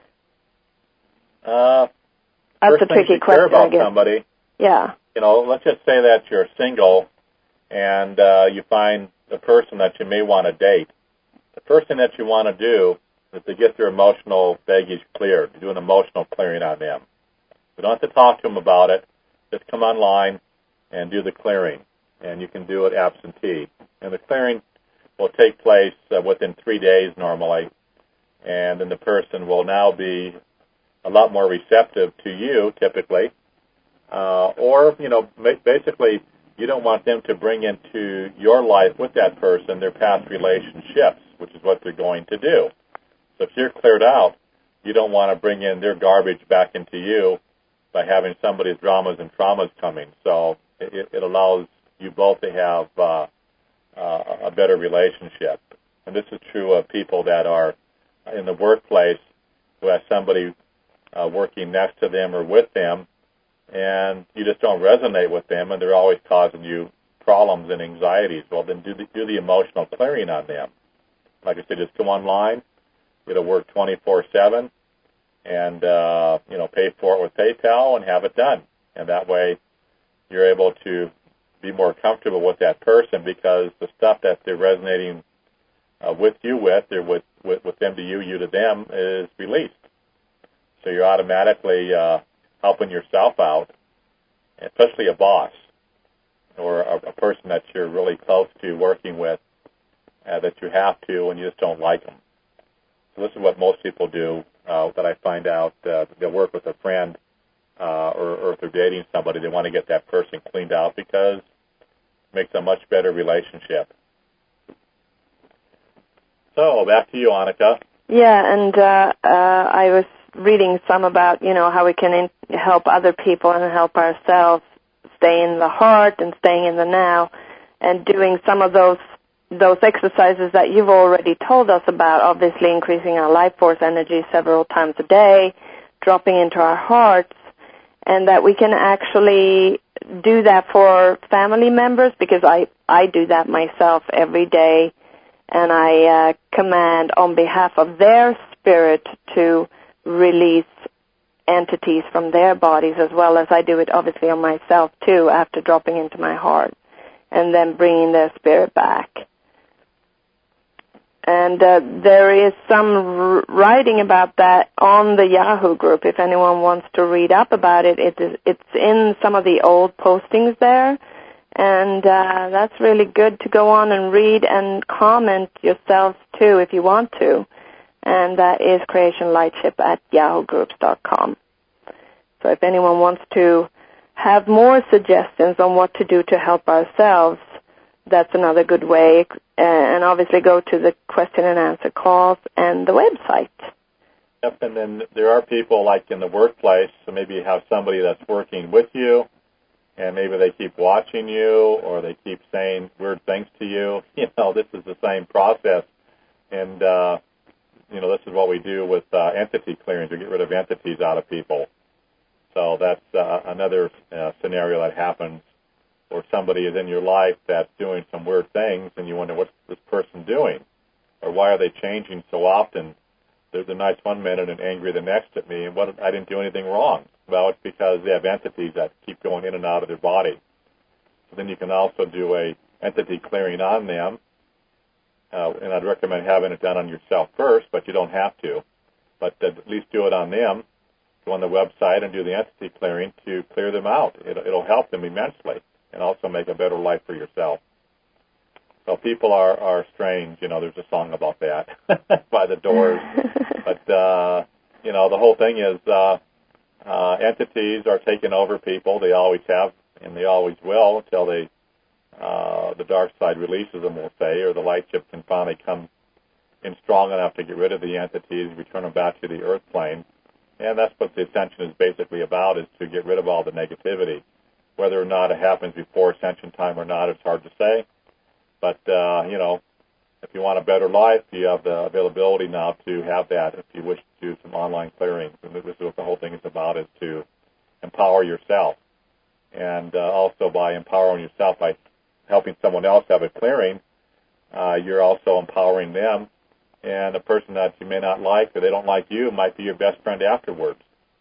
Speaker 1: Uh.
Speaker 2: That's
Speaker 1: First
Speaker 2: a tricky
Speaker 1: thing you
Speaker 2: question,
Speaker 1: care about
Speaker 2: I guess.
Speaker 1: somebody,
Speaker 2: yeah.
Speaker 1: You know, let's just say that you're single and uh, you find a person that you may want to date. The first thing that you want to do is to get their emotional baggage cleared, do an emotional clearing on them. You don't have to talk to them about it. Just come online and do the clearing, and you can do it absentee. And the clearing will take place uh, within three days normally, and then the person will now be a lot more receptive to you, typically. Uh, or, you know, basically, you don't want them to bring into your life with that person their past relationships, which is what they're going to do. So if you're cleared out, you don't want to bring in their garbage back into you by having somebody's dramas and traumas coming. So it, it allows you both to have uh, uh, a better relationship. And this is true of people that are in the workplace who have somebody Uh, working next to them or with them, and you just don't resonate with them, and they're always causing you problems and anxieties. Well, then do the, do the emotional clearing on them. Like I said, just go online. It'll work twenty-four seven, and uh, you know, pay for it with PayPal and have it done. And that way, you're able to be more comfortable with that person because the stuff that they're resonating uh, with you with, or with, with with them to you, you to them, is released. So you're automatically uh, helping yourself out, especially a boss or a, a person that you're really close to working with uh, that you have to and you just don't like them. So this is what most people do uh, that I find out. Uh, they'll work with a friend uh, or, or if they're dating somebody, they want to get that person cleaned out because it makes a much better relationship. So back to you, Annika.
Speaker 2: Yeah, and uh, uh, I was reading some about, you know, how we can in- help other people and help ourselves stay in the heart and staying in the now, and doing some of those those exercises that you've already told us about, obviously increasing our life force energy several times a day, dropping into our hearts, and that we can actually do that for family members, because I, I do that myself every day, and I uh, command on behalf of their spirit to release entities from their bodies, as well as I do it obviously on myself too after dropping into my heart and then bringing their spirit back. And uh, there is some r- writing about that on the Yahoo group. If anyone wants to read up about it, it is, it's in some of the old postings there. And uh, that's really good to go on and read and comment yourselves too if you want to. And that is creationlightship at yahoo groups dot com. So if anyone wants to have more suggestions on what to do to help ourselves, that's another good way. And obviously go to the question and answer calls and the website.
Speaker 1: Yep, and then there are people like in the workplace, so maybe you have somebody that's working with you, and maybe they keep watching you, or they keep saying weird things to you. You know, this is the same process. And, uh, you know, this is what we do with uh, entity clearings. We get rid of entities out of people. So that's uh, another uh, scenario that happens, or somebody is in your life that's doing some weird things, and you wonder, what's this person doing? Or why are they changing so often? They're, they're nice one minute and angry the next at me, and what, I didn't do anything wrong. Well, it's because they have entities that keep going in and out of their body. So then you can also do a entity clearing on them, uh, and I'd recommend having it done on yourself first, but you don't have to. But at least do it on them. Go on the website and do the entity clearing to clear them out. It, it'll help them immensely, and also make a better life for yourself. So people are, are strange. You know, there's a song about that by the Doors. But, uh, you know, the whole thing is uh, uh, entities are taking over people. They always have, and they always will until they, uh, the dark side releases them, we'll say, or the light ship can finally come in strong enough to get rid of the entities, return them back to the earth plane. And that's what the ascension is basically about, is to get rid of all the negativity. Whether or not it happens before ascension time or not, it's hard to say. But, uh, you know, if you want a better life, you have the availability now to have that if you wish to do some online clearings. And this is what the whole thing is about, is to empower yourself. And uh, also by empowering yourself, by helping someone else have a clearing, uh, you're also empowering them. And a person that you may not like or they don't like you might be your best friend afterwards.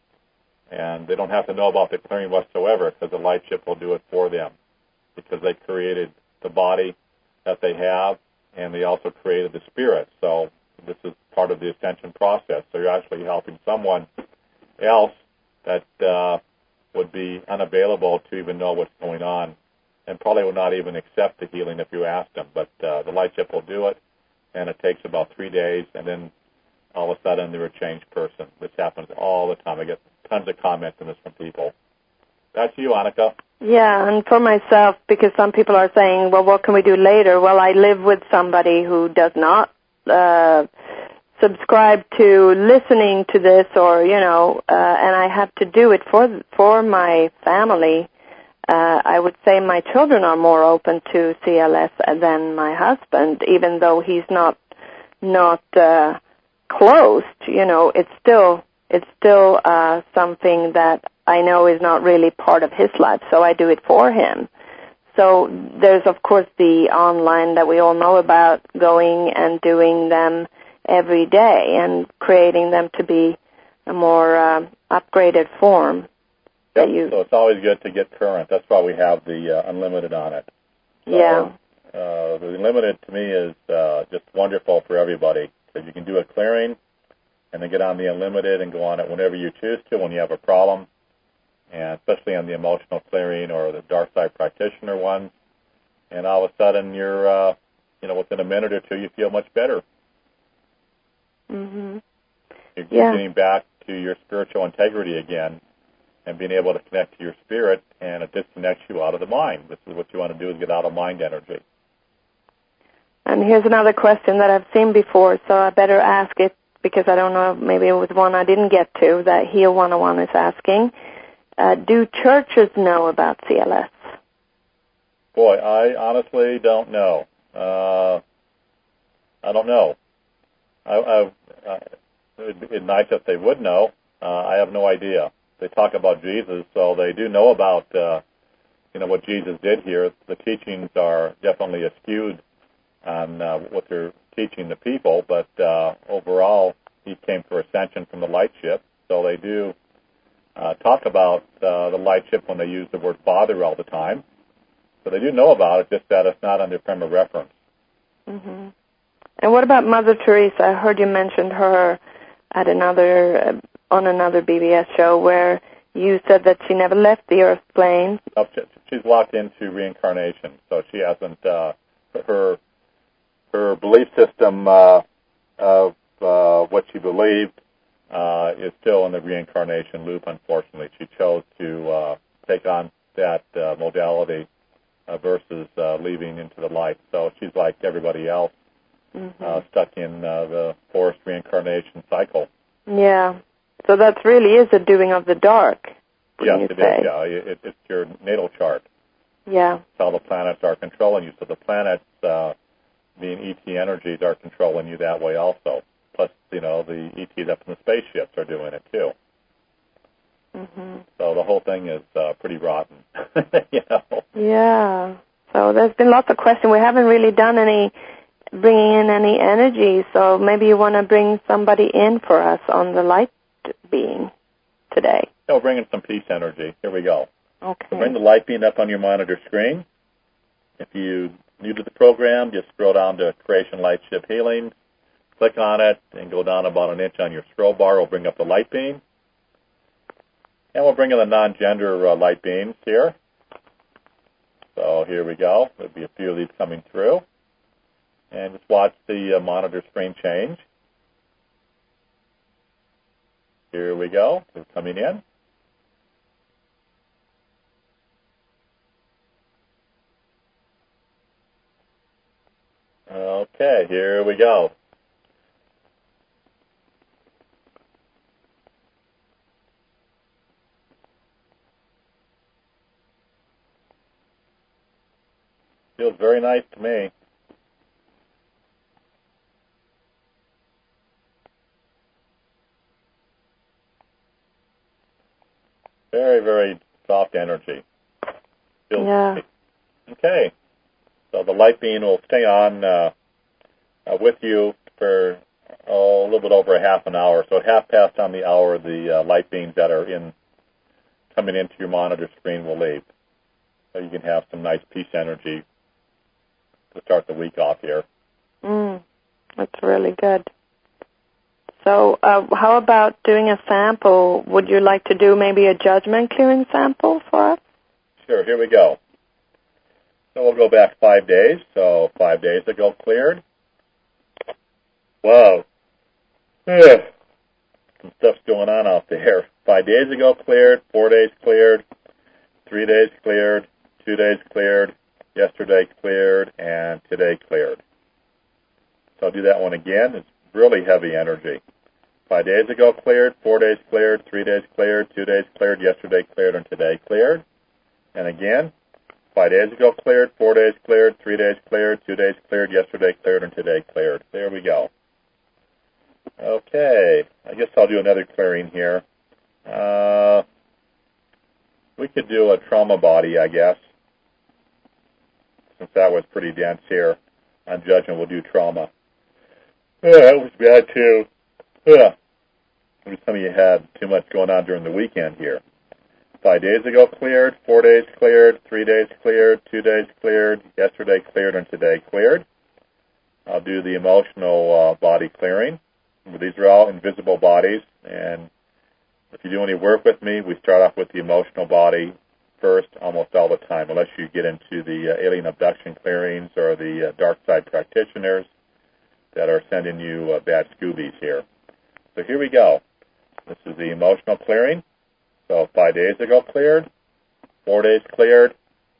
Speaker 1: And they don't have to know about the clearing whatsoever, because the light ship will do it for them, because they created the body that they have, and they also created the spirit. So this is part of the ascension process. So you're actually helping someone else that uh, would be unavailable to even know what's going on, and probably would not even accept the healing if you asked them. But uh, the light ship will do it, and it takes about three days, and then all of a sudden they're a changed person. This happens all the time. I get tons of comments on this from people. That's you, Annika.
Speaker 2: Yeah, and for myself, because some people are saying, well, what can we do later? Well, I live with somebody who does not uh, subscribe to listening to this, or, you know, uh, and I have to do it for for my family. Uh, I would say my children are more open to C L S than my husband, even though he's not not uh, closed. You know, it's still it's still uh, something that I know is not really part of his life, so I do it for him. So there's, of course, the online that we all know about, going and doing them every day and creating them to be a more uh, upgraded form.
Speaker 1: Yep. You... So it's always good to get current. That's why we have the uh, unlimited on it. So,
Speaker 2: yeah.
Speaker 1: Uh, the unlimited to me is uh, just wonderful for everybody, because you can do a clearing and then get on the unlimited and go on it whenever you choose to when you have a problem, and especially on the emotional clearing or the dark side practitioner ones. And all of a sudden you're, uh, you know, within a minute or two you feel much better.
Speaker 2: Mm-hmm.
Speaker 1: You're
Speaker 2: yeah.
Speaker 1: getting back to your spiritual integrity again, and being able to connect to your spirit, and it disconnects you out of the mind. This is what you want to do, is get out of mind energy.
Speaker 2: And here's another question that I've seen before, so I better ask it, because I don't know, maybe it was one I didn't get to, that Heal one oh one is asking. uh, do churches know about C L S?
Speaker 1: Boy, I honestly don't know. Uh, I don't know. I, I, uh, it'd be nice if they would know. Uh, I have no idea. They talk about Jesus, so they do know about, uh, you know, what Jesus did here. The teachings are definitely skewed on uh, what they're teaching the people, but uh, overall, he came for ascension from the light ship. So they do uh, talk about uh, the light ship when they use the word Father all the time. So they do know about it, just that it's not under frame of reference.
Speaker 2: Mm-hmm. And what about Mother Teresa? I heard you mentioned her at another uh, on another B B S show where you said that she never left the Earth plane.
Speaker 1: Oh, she's locked into reincarnation, so she hasn't. Uh, her her belief system uh, of uh, what she believed uh, is still in the reincarnation loop. Unfortunately, she chose to uh, take on that uh, modality uh, versus uh, leaving into the light. So she's like everybody else, mm-hmm. uh, stuck in uh, the forced reincarnation cycle.
Speaker 2: Yeah. So that really is a doing of the dark.
Speaker 1: Yes, it say. is. Yeah, it, it's your natal chart.
Speaker 2: Yeah.
Speaker 1: It's how the planets are controlling you. So the planets, uh, being E T energies, are controlling you that way also. Plus, you know, the E Ts up in the spaceships are doing it too.
Speaker 2: Mm-hmm.
Speaker 1: So the whole thing is uh, pretty rotten. You know.
Speaker 2: Yeah. So there's been lots of questions. We haven't really done any bringing in any energy. So maybe you want to bring somebody in for us on the light being today.
Speaker 1: Oh, bring in some peace energy. Here we go.
Speaker 2: Okay.
Speaker 1: So bring the light beam up on your monitor screen. If you new to the program, just scroll down to Creation Light Ship Healing, click on it, and go down about an inch on your scroll bar. We'll bring up the light beam. And we'll bring in the non-gender uh, light beams here. So here we go. There'll be a few of these coming through. And just watch the uh, monitor screen change. Here we go. They're coming in. Okay, here we go. Feels very nice to me. Very, very soft energy. Feels
Speaker 2: yeah.
Speaker 1: Great. Okay. So the light beam will stay on uh, uh, with you for oh, a little bit over a half an hour. So at half past on the hour, the uh, light beams that are in coming into your monitor screen will leave. So you can have some nice peace energy to start the week off here.
Speaker 2: Mm, that's really good. So uh, how about doing a sample? Would you like to do maybe a judgment clearing sample for us?
Speaker 1: Sure, here we go. So we'll go back five days. So five days ago cleared. Wow. Ugh. Some stuff's going on out there. Five days ago cleared, four days cleared, three days cleared, two days cleared, yesterday cleared, and today cleared. So I'll do that one again. It's really heavy energy. Five days ago cleared, four days cleared, three days cleared, two days cleared, yesterday cleared, and today cleared. And again, five days ago cleared, four days cleared, three days cleared, two days cleared, yesterday cleared, and today cleared. There we go. Okay, I guess I'll do another clearing here. Uh, we could do a trauma body, I guess, since that was pretty dense here. On judgment, we'll do trauma. Oh, that was bad, too. Ugh. Maybe some of you had too much going on during the weekend here. Five days ago cleared, four days cleared, three days cleared, two days cleared, yesterday cleared, and today cleared. I'll do the emotional uh, body clearing. These are all invisible bodies, and if you do any work with me, we start off with the emotional body first almost all the time, unless you get into the uh, alien abduction clearings or the uh, dark side practitioners that are sending you uh, bad Scoobies here. So here we go. This is the emotional clearing. So five days ago cleared, four days cleared,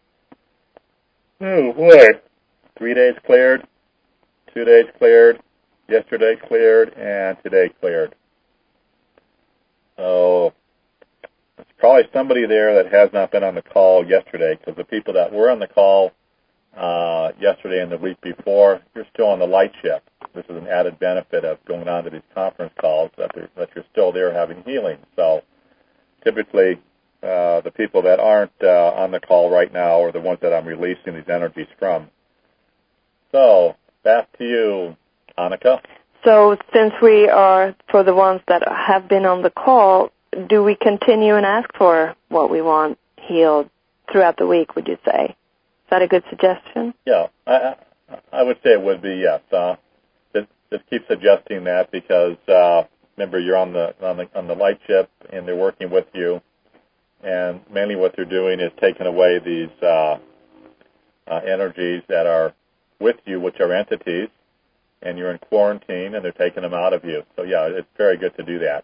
Speaker 1: oh boy, three days cleared, two days cleared, yesterday cleared, and today cleared. Oh, let's probably somebody there that has not been on the call yesterday, because the people that were on the call uh, yesterday and the week before, you're still on the light shift. This is an added benefit of going on to these conference calls, that, that you're still there having healing. So typically, uh, the people that aren't uh, on the call right now are the ones that I'm releasing these energies from. So back to you, Annika.
Speaker 2: So since we are, for the ones that have been on the call, do we continue and ask for what we want healed throughout the week, would you say? Is that a good suggestion?
Speaker 1: Yeah, I, I would say it would be, yes. Uh, just, just keep suggesting that because, uh, remember, you're on the, on the on the light ship, and they're working with you, and mainly what they're doing is taking away these uh, uh, energies that are with you, which are entities, and you're in quarantine, and they're taking them out of you. So, yeah, it's very good to do that.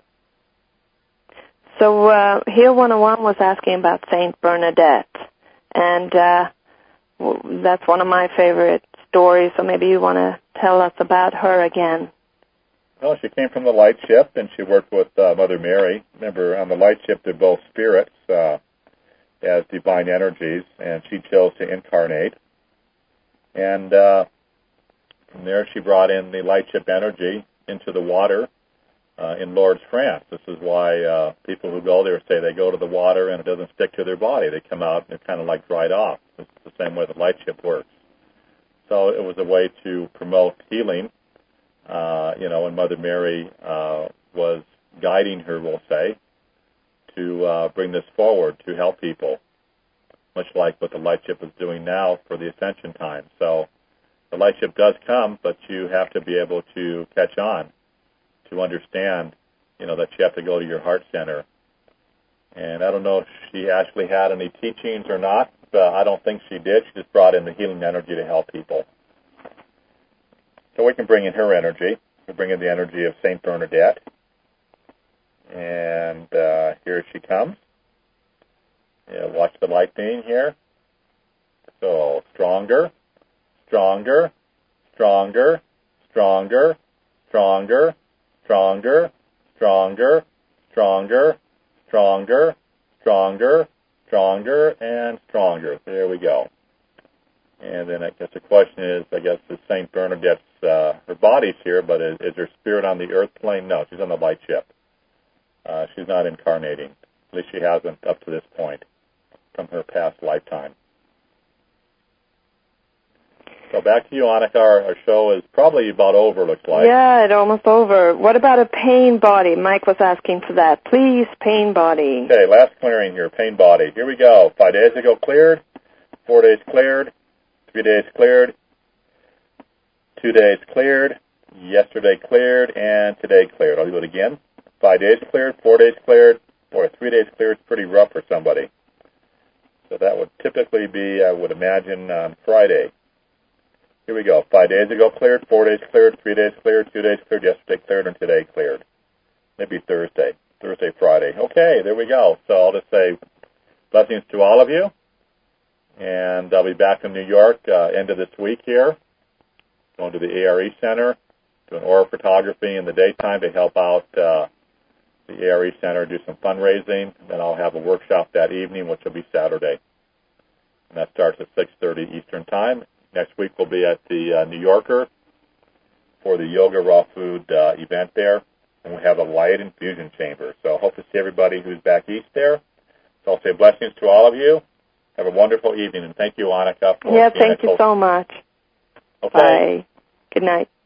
Speaker 2: So uh, Heal one oh one was asking about Saint Bernadette, and uh, that's one of my favorite stories, so maybe you want to tell us about her again.
Speaker 1: Well, she came from the light ship, and she worked with uh, Mother Mary. Remember, on the light ship, they're both spirits uh, as divine energies, and she chose to incarnate. And uh, from there, she brought in the light ship energy into the water uh, in Lourdes, France. This is why uh, people who go there say they go to the water and it doesn't stick to their body. They come out and they're kind of like dried off. It's the same way the light ship works. So it was a way to promote healing, uh, you know, and Mother Mary uh, was guiding her, we'll say, to uh, bring this forward to help people, much like what the light ship is doing now for the ascension time. So the light ship does come, but you have to be able to catch on to understand, you know, that you have to go to your heart center. And I don't know if she actually had any teachings or not, but I don't think she did. She just brought in the healing energy to help people. So we can bring in her energy. We bring in the energy of Saint Bernadette. And uh, here she comes. Yeah, watch the light being here. So stronger, stronger, stronger, stronger, stronger, stronger, stronger, stronger, stronger, stronger, stronger, and stronger. There we go. And then I guess the question is, I guess, is Saint Bernadette's, uh, her body's here, but is, is her spirit on the earth plane? No, she's on the light ship. Uh, she's not incarnating. At least she hasn't up to this point from her past lifetime. So back to you, Annika. Our, our show is probably about over, looks like.
Speaker 2: Yeah, it's almost over. What about a pain body? Mike was asking for that. Please, pain body.
Speaker 1: Okay, last clearing here, pain body. Here we go. Five days ago cleared, four days cleared, three days cleared, two days cleared, yesterday cleared, and today cleared. I'll do it again. Five days cleared, four days cleared, or three days cleared is pretty rough for somebody. So that would typically be, I would imagine, on Friday. Here we go. Five days ago cleared, four days cleared, three days cleared, two days cleared, yesterday cleared, and today cleared. Maybe Thursday. Thursday, Friday. Okay, there we go. So I'll just say blessings to all of you. And I'll be back in New York uh, end of this week here. Going to the A R E Center, doing oral photography in the daytime to help out uh, the A R E Center, do some fundraising. Then I'll have a workshop that evening, which will be Saturday. And that starts at six thirty Eastern Time. Next week we'll be at the uh, New Yorker for the Yoga Raw Food uh, event there. And we have a light infusion chamber. So I hope to see everybody who's back east there. So I'll say blessings to all of you. Have a wonderful evening. And thank you, Annika. For
Speaker 2: yeah, thank you so much.
Speaker 1: Okay.
Speaker 2: Bye. Good night.